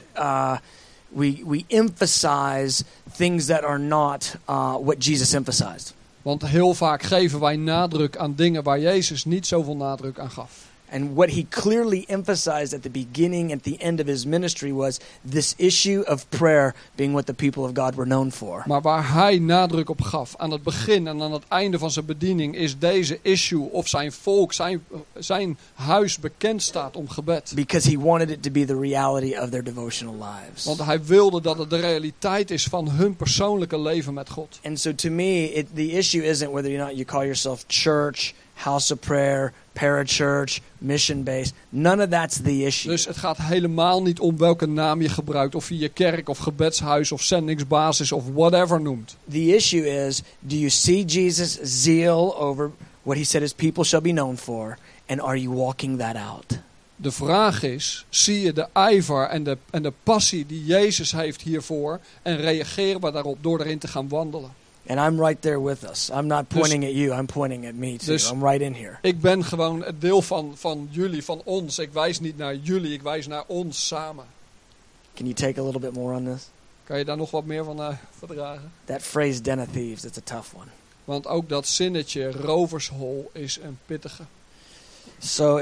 we emphasize things that are not what Jesus emphasized. Want heel vaak geven wij nadruk aan dingen waar Jezus niet zoveel nadruk aan gaf. And what he clearly emphasized at the beginning and the end of his ministry was this issue of prayer being what the people of God were known for. Maar waar hij nadruk op gaf aan het begin en aan het einde van zijn bediening is deze issue of zijn volk, zijn huis bekend staat om gebed. Because he wanted it to be the reality of their devotional lives. Want hij wilde dat het de realiteit is van hun persoonlijke leven met God. And so to me, the issue isn't whether or not you call yourself church, house of prayer, parachurch, mission-based. None of that's the issue. Dus het gaat helemaal niet om welke naam je gebruikt. Of je je kerk of gebedshuis of zendingsbasis of whatever noemt. The issue is, do you see Jesus' zeal over what he said his people shall be known for? And are you walking that out? De vraag is, zie je de ijver en de passie die Jezus heeft hiervoor en reageren we daarop door erin te gaan wandelen? And I'm right there with us. I'm not pointing at you, I'm pointing at me too. I'm right in here. Ik ben gewoon het deel van jullie, van ons. Ik wijs niet naar jullie, ik wijs naar ons samen. Can you take a little bit more on this? Kan je daar nog wat meer van verdragen? That phrase, den of thieves, it's a tough one. Want ook dat zinnetje, rovershol, is een pittige. So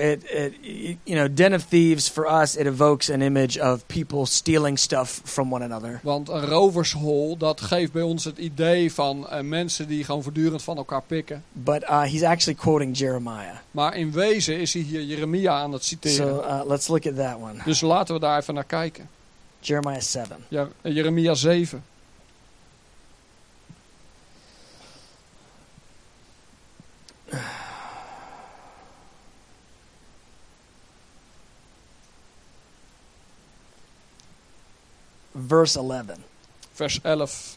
den of thieves for us, it evokes an image of people stealing stuff from one another. Want een rovershol, dat geeft bij ons het idee van mensen die gewoon voortdurend van elkaar pikken. But he's actually quoting Jeremiah. Maar in wezen is hij hier Jeremia aan het citeren. So let's look at that one. Dus laten we daar even naar kijken. Jeremiah 7. Ja, Jeremia 7. Verse 11. Vers 11.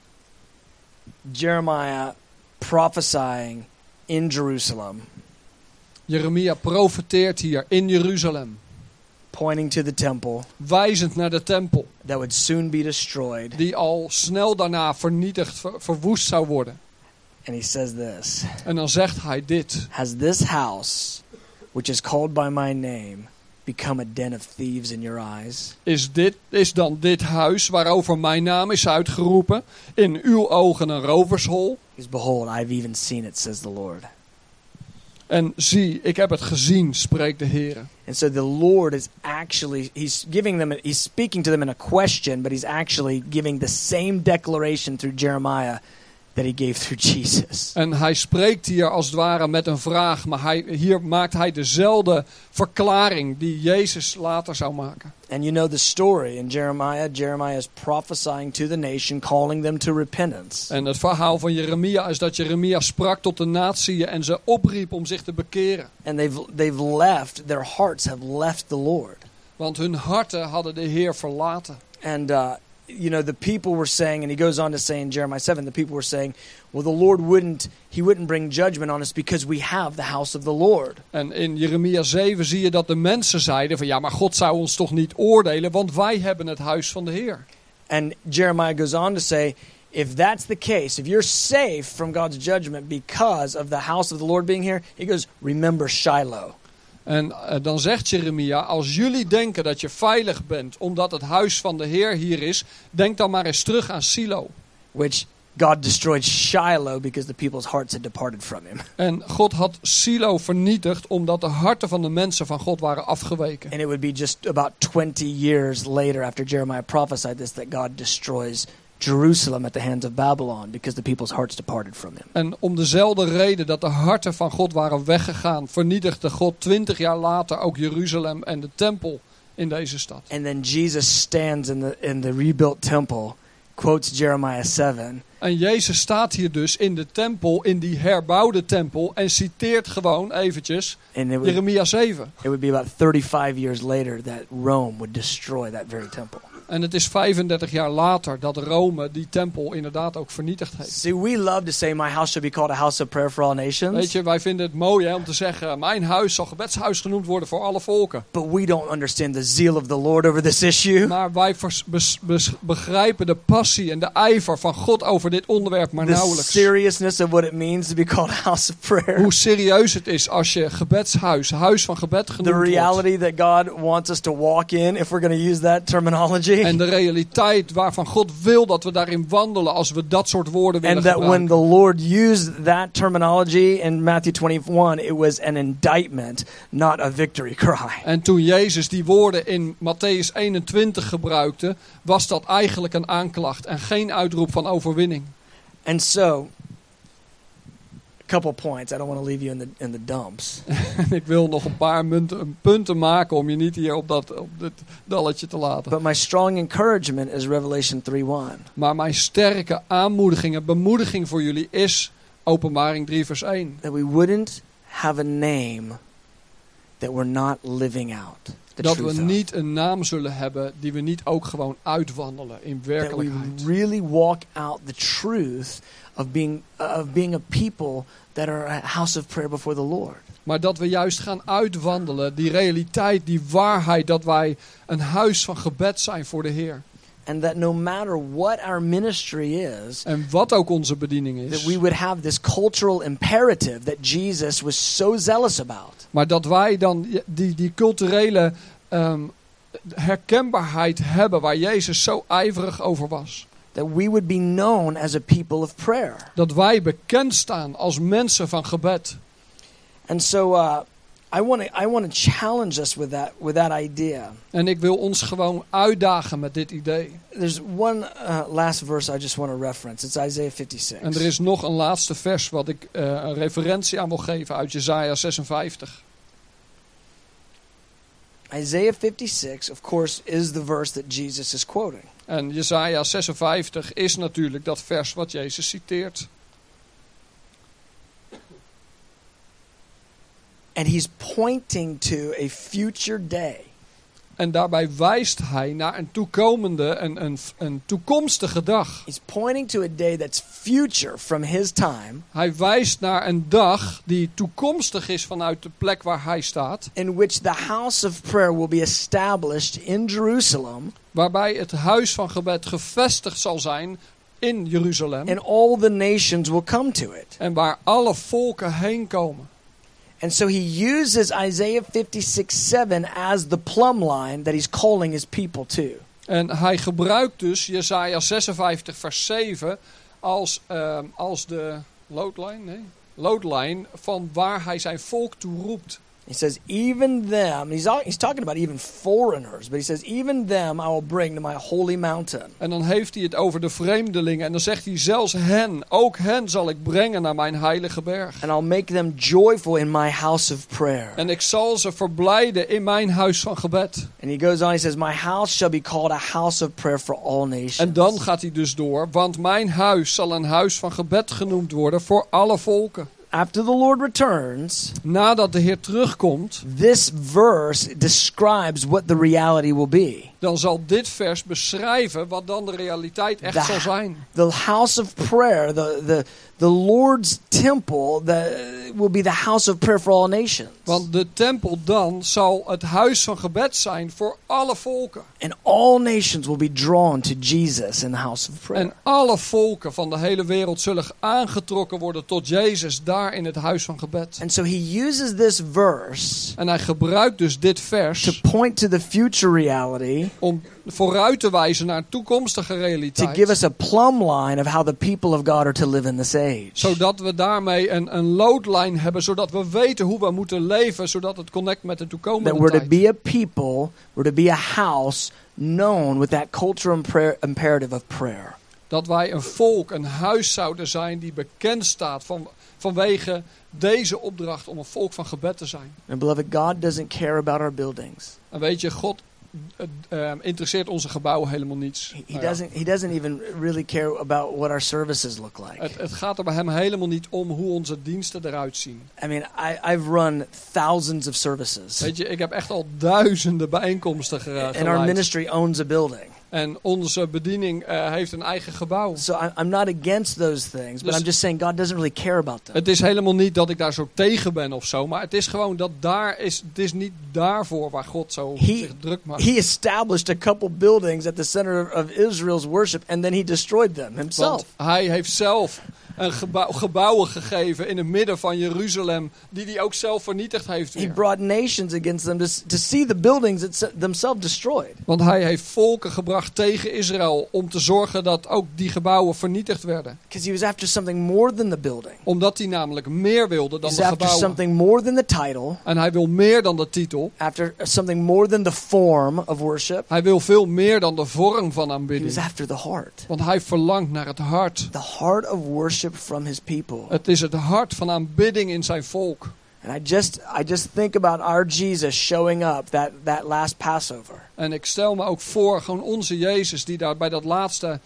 Jeremiah prophesying in Jerusalem. Jeremia profeteert hier in Jeruzalem. Pointing to the temple. Wijzend naar de tempel. That would soon be destroyed. Die al snel daarna vernietigd, verwoest zou worden. And he says this. En dan zegt hij dit. Has this house, which is called by my name, become a den of thieves in your eyes? Is dan dit huis waarover mijn naam is uitgeroepen in uw ogen een rovershol? Behold, I've even seen it, says the Lord. En zie, ik heb het gezien, spreekt de Heer. And so the Lord is actually, he's speaking to them in a question, but he's actually giving the same declaration through Jeremiah that he gave through Jesus. En hij spreekt hier als het ware met een vraag, maar hier maakt hij dezelfde verklaring die Jezus later zou maken. And you know the story in Jeremiah. Jeremiah is prophesying to the nation, calling them to repentance. En het verhaal van Jeremia is dat Jeremia sprak tot de natie en ze opriep om zich te bekeren. And they've left, their hearts have left the Lord. Want hun harten hadden de Heer verlaten. And the people were saying, and he goes on to say in Jeremiah 7, the people were saying, well, the Lord wouldn't bring judgment on us because we have the house of the Lord. En in Jeremia 7 zie je dat de mensen zeiden van ja, maar God zou ons toch niet oordelen, want wij hebben het huis van de Heer. And Jeremiah goes on to say, if that's the case, if you're safe from God's judgment because of the house of the Lord being here, he goes, remember Shiloh. En dan zegt Jeremia, als jullie denken dat je veilig bent omdat het huis van de Heer hier is, denk dan maar eens terug aan Silo. Which God destroyed Shiloh because the people's hearts had departed from him. En God had Silo vernietigd omdat de harten van de mensen van God waren afgeweken. And it would be just about 20 years later after Jeremiah prophesied this that God destroys Jerusalem at the hands of Babylon because the people's hearts departed from him. En om dezelfde reden dat de harten van God waren weggegaan, vernietigde God 20 jaar later ook Jeruzalem en de tempel in deze stad. And then Jesus stands in the rebuilt temple, quotes Jeremiah 7. En Jezus staat hier dus in de tempel, in die herbouwde tempel, en citeert gewoon eventjes Jeremia 7. It would be about 35 years later that Rome would destroy that very temple. En het is 35 jaar later dat Rome die tempel inderdaad ook vernietigd heeft. See, we love to say my house shall be called a house of prayer for all nations. Weet je, wij vinden het mooi om te zeggen, mijn huis zal gebedshuis genoemd worden voor alle volken. But we don't understand the zeal of the Lord over this issue. Maar wij begrijpen de passie en de ijver van God over dit onderwerp maar The nauwelijks. seriousness of what it means to be called a house of prayer. Hoe serieus het is als je gebedshuis, huis van gebed genoemd The wordt. reality that God wants us to walk in, if we're going to use that terminology. En de realiteit waarvan God wil dat we daarin wandelen als we dat soort woorden willen And that when gebruiken. the Lord used that terminology in Matthew 21, it was an indictment, not a victory cry. En toen Jezus die woorden in Matthäus 21 gebruikte, was dat eigenlijk een aanklacht en geen uitroep van overwinning. And so, a couple points. I don't want to leave you in the dumps. Ik wil nog een paar punten maken om je niet hier op dit dalletje te laten. But my strong encouragement is Revelation 3:1. Maar mijn sterke aanmoediging en bemoediging voor jullie is Openbaring 3 vers 1. That we wouldn't have a name that we're not living out the Dat truth we of. niet een naam zullen hebben die we niet ook gewoon uitwandelen in That we werkelijkheid. really walk out the truth of being a people that are a house of prayer before the Lord. Maar dat we juist gaan uitwandelen, die realiteit, die waarheid, dat wij een huis van gebed zijn voor de Heer. And that no matter what our ministry is, En wat ook onze bediening that is. we would have this cultural imperative that Jesus was so zealous about. Maar dat wij dan die culturele herkenbaarheid hebben waar Jezus zo ijverig over was. That we would be known as a people of prayer. Dat wij bekend staan als mensen van gebed. And so I want to challenge us with that idea. En ik wil ons gewoon uitdagen met dit idee. There's one last verse I just want to reference. It's Isaiah 56. En er is nog een laatste vers wat ik een referentie aan wil geven uit Jesaja 56. Isaiah 56, of course, is the verse that Jesus is quoting. En Jesaja 56 is natuurlijk dat vers wat Jezus citeert. And he's pointing to a future day. En daarbij wijst hij naar een toekomstige dag. He's pointing to a day that's future from his time. Hij wijst naar een dag die toekomstig is vanuit de plek waar hij staat. In which the house of prayer will be established in Jerusalem. Waarbij het huis van gebed gevestigd zal zijn in Jeruzalem. And all the nations will come to it. En waar alle volken heen komen. And so he uses Isaiah 56:7 as the plumb line that he's calling his people to. En hij gebruikt dus Jesaja 56 vers 7 als de loodlijn van waar hij zijn volk toe roept. He says, even them, he's talking about even foreigners, but he says, even them I will bring to my holy mountain. En dan heeft hij het over de vreemdelingen. En dan zegt hij zelfs ook hen zal ik brengen naar mijn heilige berg. And I'll make them joyful in my house of prayer. En ik zal ze verblijden in mijn huis van gebed. And he goes on, he says, my house shall be called a house of prayer for all nations. En dan gaat hij dus door. Want mijn huis zal een huis van gebed genoemd worden voor alle volken. after the Lord returns, nadat de Heer terugkomt, this verse describes what the reality will be. dan zal dit vers beschrijven wat dan de realiteit echt zal zijn. The house of prayer, the Lord's temple, will be the house of prayer for all nations. Want de tempel dan zal het huis van gebed zijn voor alle volken. And all nations will be drawn to Jesus in the house of prayer. En alle volken van de hele wereld zullen aangetrokken worden tot Jezus daar in het huis van gebed. And so he uses this verse En hij gebruikt dus dit vers to point to the future reality, om vooruit te wijzen naar een toekomstige to realiteit. give us a plumb line of how the people of God are to live in this age. Zodat we daarmee een loodlijn hebben, zodat we weten hoe we moeten leven, zodat het connect met de That toekomende we're to tijd. be a people, we're to be a house known with that cultural imperative of prayer. Dat wij een volk, een huis zouden zijn die bekend staat vanwege deze opdracht om een volk van gebed te zijn. And beloved, God doesn't care about our buildings. En weet je, God interesseert onze gebouwen helemaal niets. He doesn't even really care about what our services look like. Het gaat er bij hem helemaal niet om hoe onze diensten eruit zien. I mean, I've run thousands of services. Weet je, ik heb echt al duizenden bijeenkomsten And our geleid. ministry owns a building. En onze bediening heeft een eigen gebouw. So I'm not against those things, but Dus- I'm just saying God doesn't really care about them. Het is helemaal niet dat ik daar zo tegen ben of zo. Maar het is gewoon dat het is niet daarvoor waar God zo zich druk maakt. He established a couple buildings at the center of Israel's worship, and then he destroyed them himself. Want hij heeft zelf een gebouwen gegeven in het midden van Jeruzalem, die hij ook zelf vernietigd heeft He weer. brought nations against them to see the buildings themselves destroyed. Want hij heeft volken gebracht tegen Israël om te zorgen dat ook die gebouwen vernietigd werden. Because he was after something more than the building. Omdat hij namelijk meer wilde dan He's de after gebouwen. something more than the title, En hij wil meer dan de titel. after something more than the form of worship. Hij wil veel meer dan de vorm van He aanbidding. was after the heart. Want hij verlangt naar het hart. The heart of worship from his people. Het is het hart van aanbidding in zijn volk. And I just think about our Jesus showing up that last Passover. En ik stel me ook voor, gewoon onze Jezus die daar bij dat laatste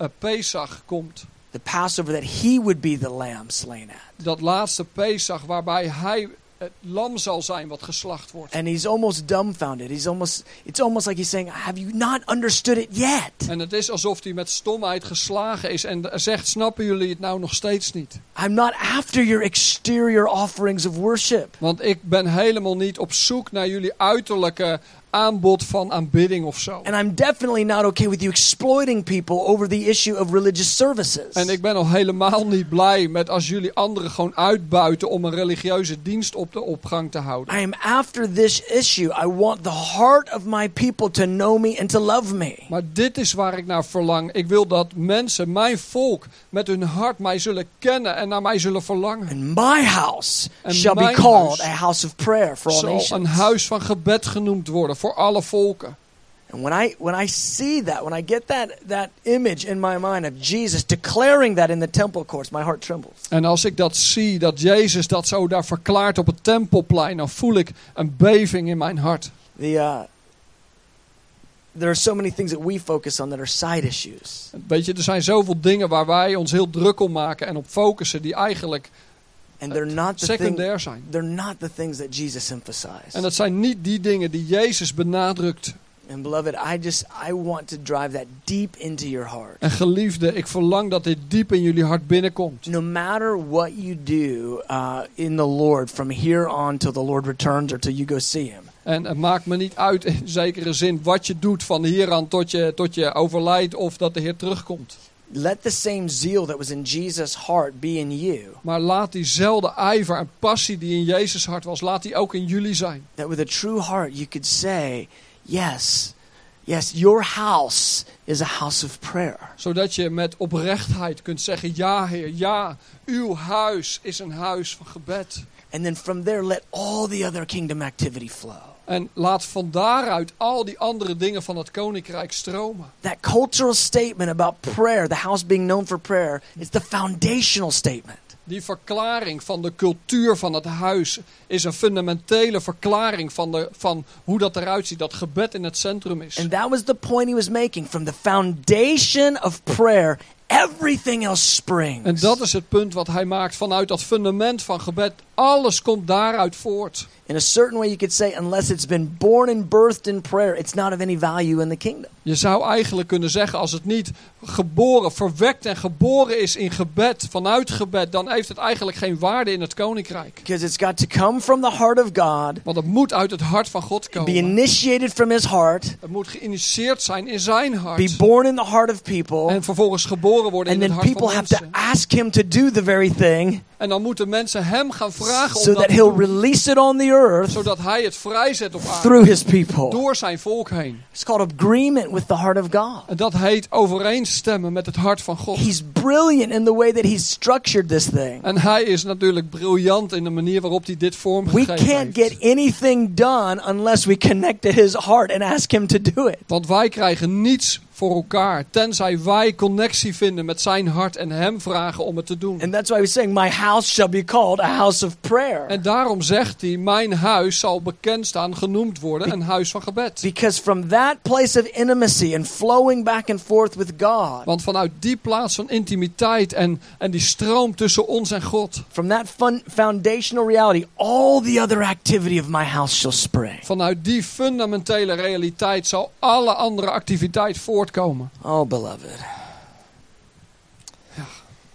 Pesach komt. The Passover that he would be the lamb slain at. Dat laatste Pesach waarbij hij het lam zal zijn wat geslacht wordt. And he's almost dumbfounded. It's almost like he's saying, have you not understood it yet? En het is alsof hij met stomheid geslagen is en zegt, snappen jullie het nou nog steeds niet? I'm not after your exterior offerings of worship. Want ik ben helemaal niet op zoek naar jullie uiterlijke aanbod van aanbidding of zo. And I'm definitely not okay with you exploiting people over the issue of religious services. En ik ben al helemaal niet blij met als jullie anderen gewoon uitbuiten om een religieuze dienst op gang te houden. I am after this issue. I want the heart of my people to know me and to love me. Maar dit is waar ik naar verlang. Ik wil dat mensen, mijn volk, met hun hart mij zullen kennen en naar mij zullen verlangen. And my house En shall be mijn called huis a house of prayer for all Zal nations. een huis van gebed genoemd worden voor alle volken. And when I see that, when I get that image in my mind of Jesus declaring that in the temple courts, my heart trembles. En als ik dat zie, dat Jezus dat zo daar verklaart op het tempelplein, dan voel ik een beving in mijn hart. There are so many things that we focus on that are side issues. Weet je, er zijn zoveel dingen waar wij ons heel druk om maken en op focussen die eigenlijk And they're not the secundair zijn. they're not the things that Jesus emphasized. En dat zijn niet die dingen die Jezus benadrukt. And beloved, I want to drive that deep into your heart. En geliefde, ik verlang dat dit diep in jullie hart binnenkomt. No matter what you do in the Lord from here on till the Lord returns or till you go see him. En het maakt me niet uit in zekere zin wat je doet van hier aan tot je overlijdt of dat de Heer terugkomt. Let the same zeal that was in Jesus' heart be in you. Maar laat diezelfde ijver en passie die in Jezus' hart was, laat die ook in jullie zijn. That with a true heart you could say, yes, your house is a house of prayer. Zodat je met oprechtheid kunt zeggen, ja Heer, ja, uw huis is een huis van gebed. And then from there let all the other kingdom activity flow. En laat van daaruit al die andere dingen van het koninkrijk stromen. That cultural statement about prayer, the house being known for prayer, is the foundational statement. Die verklaring van de cultuur van het huis is een fundamentele verklaring van hoe dat eruit ziet. Dat gebed in het centrum is. And that was the point he was making. From the foundation of prayer, everything else springs. En dat is het punt wat hij maakt. Vanuit dat fundament van gebed. Alles komt daaruit voort. In a certain way you could say, unless it's been born and birthed in prayer, it's not of any value in the kingdom. Je zou eigenlijk kunnen zeggen, als het niet geboren, verwekt en geboren is in gebed, vanuit gebed, dan heeft het eigenlijk geen waarde in het koninkrijk. Because it's got to come from the heart of God. Want het moet uit het hart van God Be komen. initiated from his heart. Het moet geïnitieerd zijn in zijn hart. Be born in the heart of people. En vervolgens geboren worden And in het then hart van people have to mensen. ask him to do the very thing En dan moeten mensen hem gaan vragen om so dat that te he'll doen. release it on the earth Zodat hij het vrijzet op aarde. through his people. Door zijn volk heen. It's called agreement with the heart of God. En dat heet overeenstemmen met het hart van God. He's brilliant in the way that he's structured this thing. En hij is natuurlijk briljant in de manier waarop hij dit We vormgegeven can't heeft. get anything done unless we connect to his heart and ask him to do it. Want wij krijgen niets voor elkaar, tenzij wij connectie vinden met zijn hart en hem vragen om het te doen. And that's why we're saying, my house shall be called a house of prayer. En daarom zegt hij, mijn huis zal bekend staan, genoemd worden, een huis van gebed. Because from that place of intimacy and flowing back and forth with God, Want vanuit die plaats van intimiteit en die stroom tussen ons en God, from that foundational reality, all the other activity of my house shall spring. vanuit die fundamentele realiteit zal alle andere activiteit voortkomen. Oh, beloved. Ja.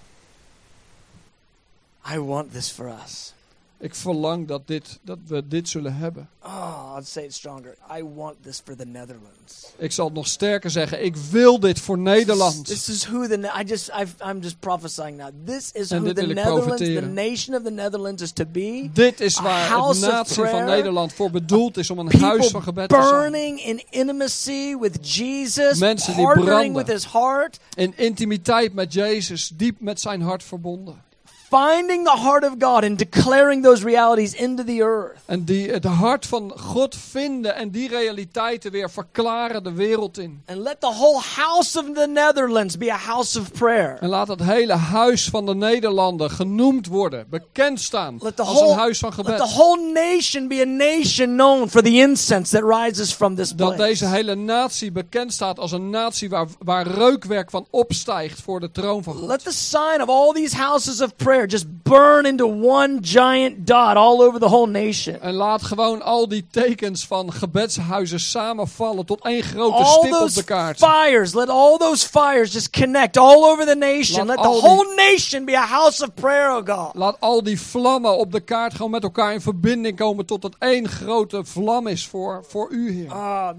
I want this for us. Ik verlang dat we dit zullen hebben. Oh, I'll say it stronger. I want this for the Netherlands. Ik zal het nog sterker zeggen. Ik wil dit voor Nederland. This is who I'm just prophesying now. This is En who dit the wil ik Netherlands, the profeteren. nation of the Netherlands is to be. Dit is A waar de house of natie van prayer. Nederland voor bedoeld is om een huis van People gebed te zijn. burning in intimacy with Jesus, Mensen die partnering branden. with his heart, In intimiteit met Jezus, diep met zijn hart verbonden. finding the heart of God and declaring those realities into the earth. En die het hart van God vinden en die realiteiten weer verklaren de wereld in. And let the whole house of the Netherlands be a house of prayer. En laat het hele huis van de Nederlanden genoemd worden, bekend staan Let the als een whole, huis van let the gebed. whole nation be a nation known for the incense that rises from this Dat place. deze hele natie bekend staat als een natie waar reukwerk van opstijgt voor de troon van God. Let the sign of all these houses of prayer just burn into one giant dot all over the whole nation. En laat gewoon al die tekens van gebedshuizen samenvallen tot één grote All stip op those de kaart. fires, let all those fires just connect all over the nation. Laat Let the al die- whole nation be a house of prayer, oh God. Laat al die vlammen op de kaart gewoon met elkaar in verbinding komen tot het één grote vlam is voor u, Heer.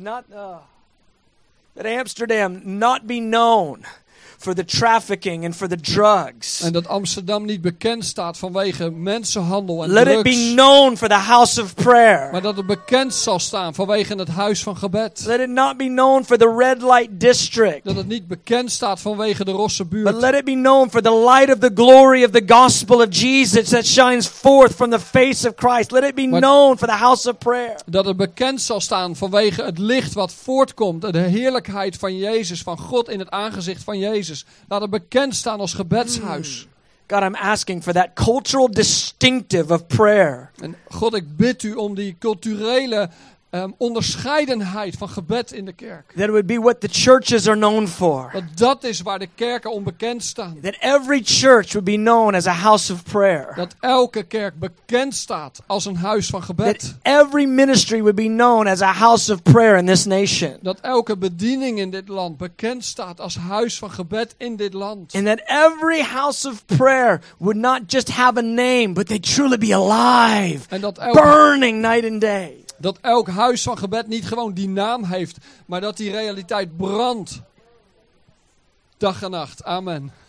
That Amsterdam not be known for the trafficking and for the drugs. En dat Amsterdam niet bekend staat vanwege mensenhandel en Let it be drugs. known for the house of prayer. Maar dat het bekend zal staan vanwege het huis van gebed. Let it not be known for the red light district. Dat het niet bekend staat vanwege de rosse But buurt. let it be known for the light of the glory of the gospel of Jesus that shines forth from the face of Christ. Let it be Maar- known for the house of prayer. Dat het bekend zal staan vanwege het licht wat voortkomt. De heerlijkheid van Jezus, van God in het aangezicht van Jezus. Laat het bekend staan als gebedshuis. God, I'm asking for that cultural distinctive of prayer. En God, ik bid u om die culturele onderscheidenheid van gebed in de kerk. That it would be what the churches are known for. Dat is waar de kerken onbekend staan. That every church would be known as a house of prayer. Dat elke kerk bekend staat als een huis van gebed. That every ministry would be known as a house of prayer in this nation. Dat elke bediening in dit land bekend staat als huis van gebed in dit land. And that every house of prayer would not just have a name, but they truly be alive, En dat elk burning night and day. Dat elk huis van gebed niet gewoon die naam heeft, maar dat die realiteit brandt. Dag en nacht. Amen.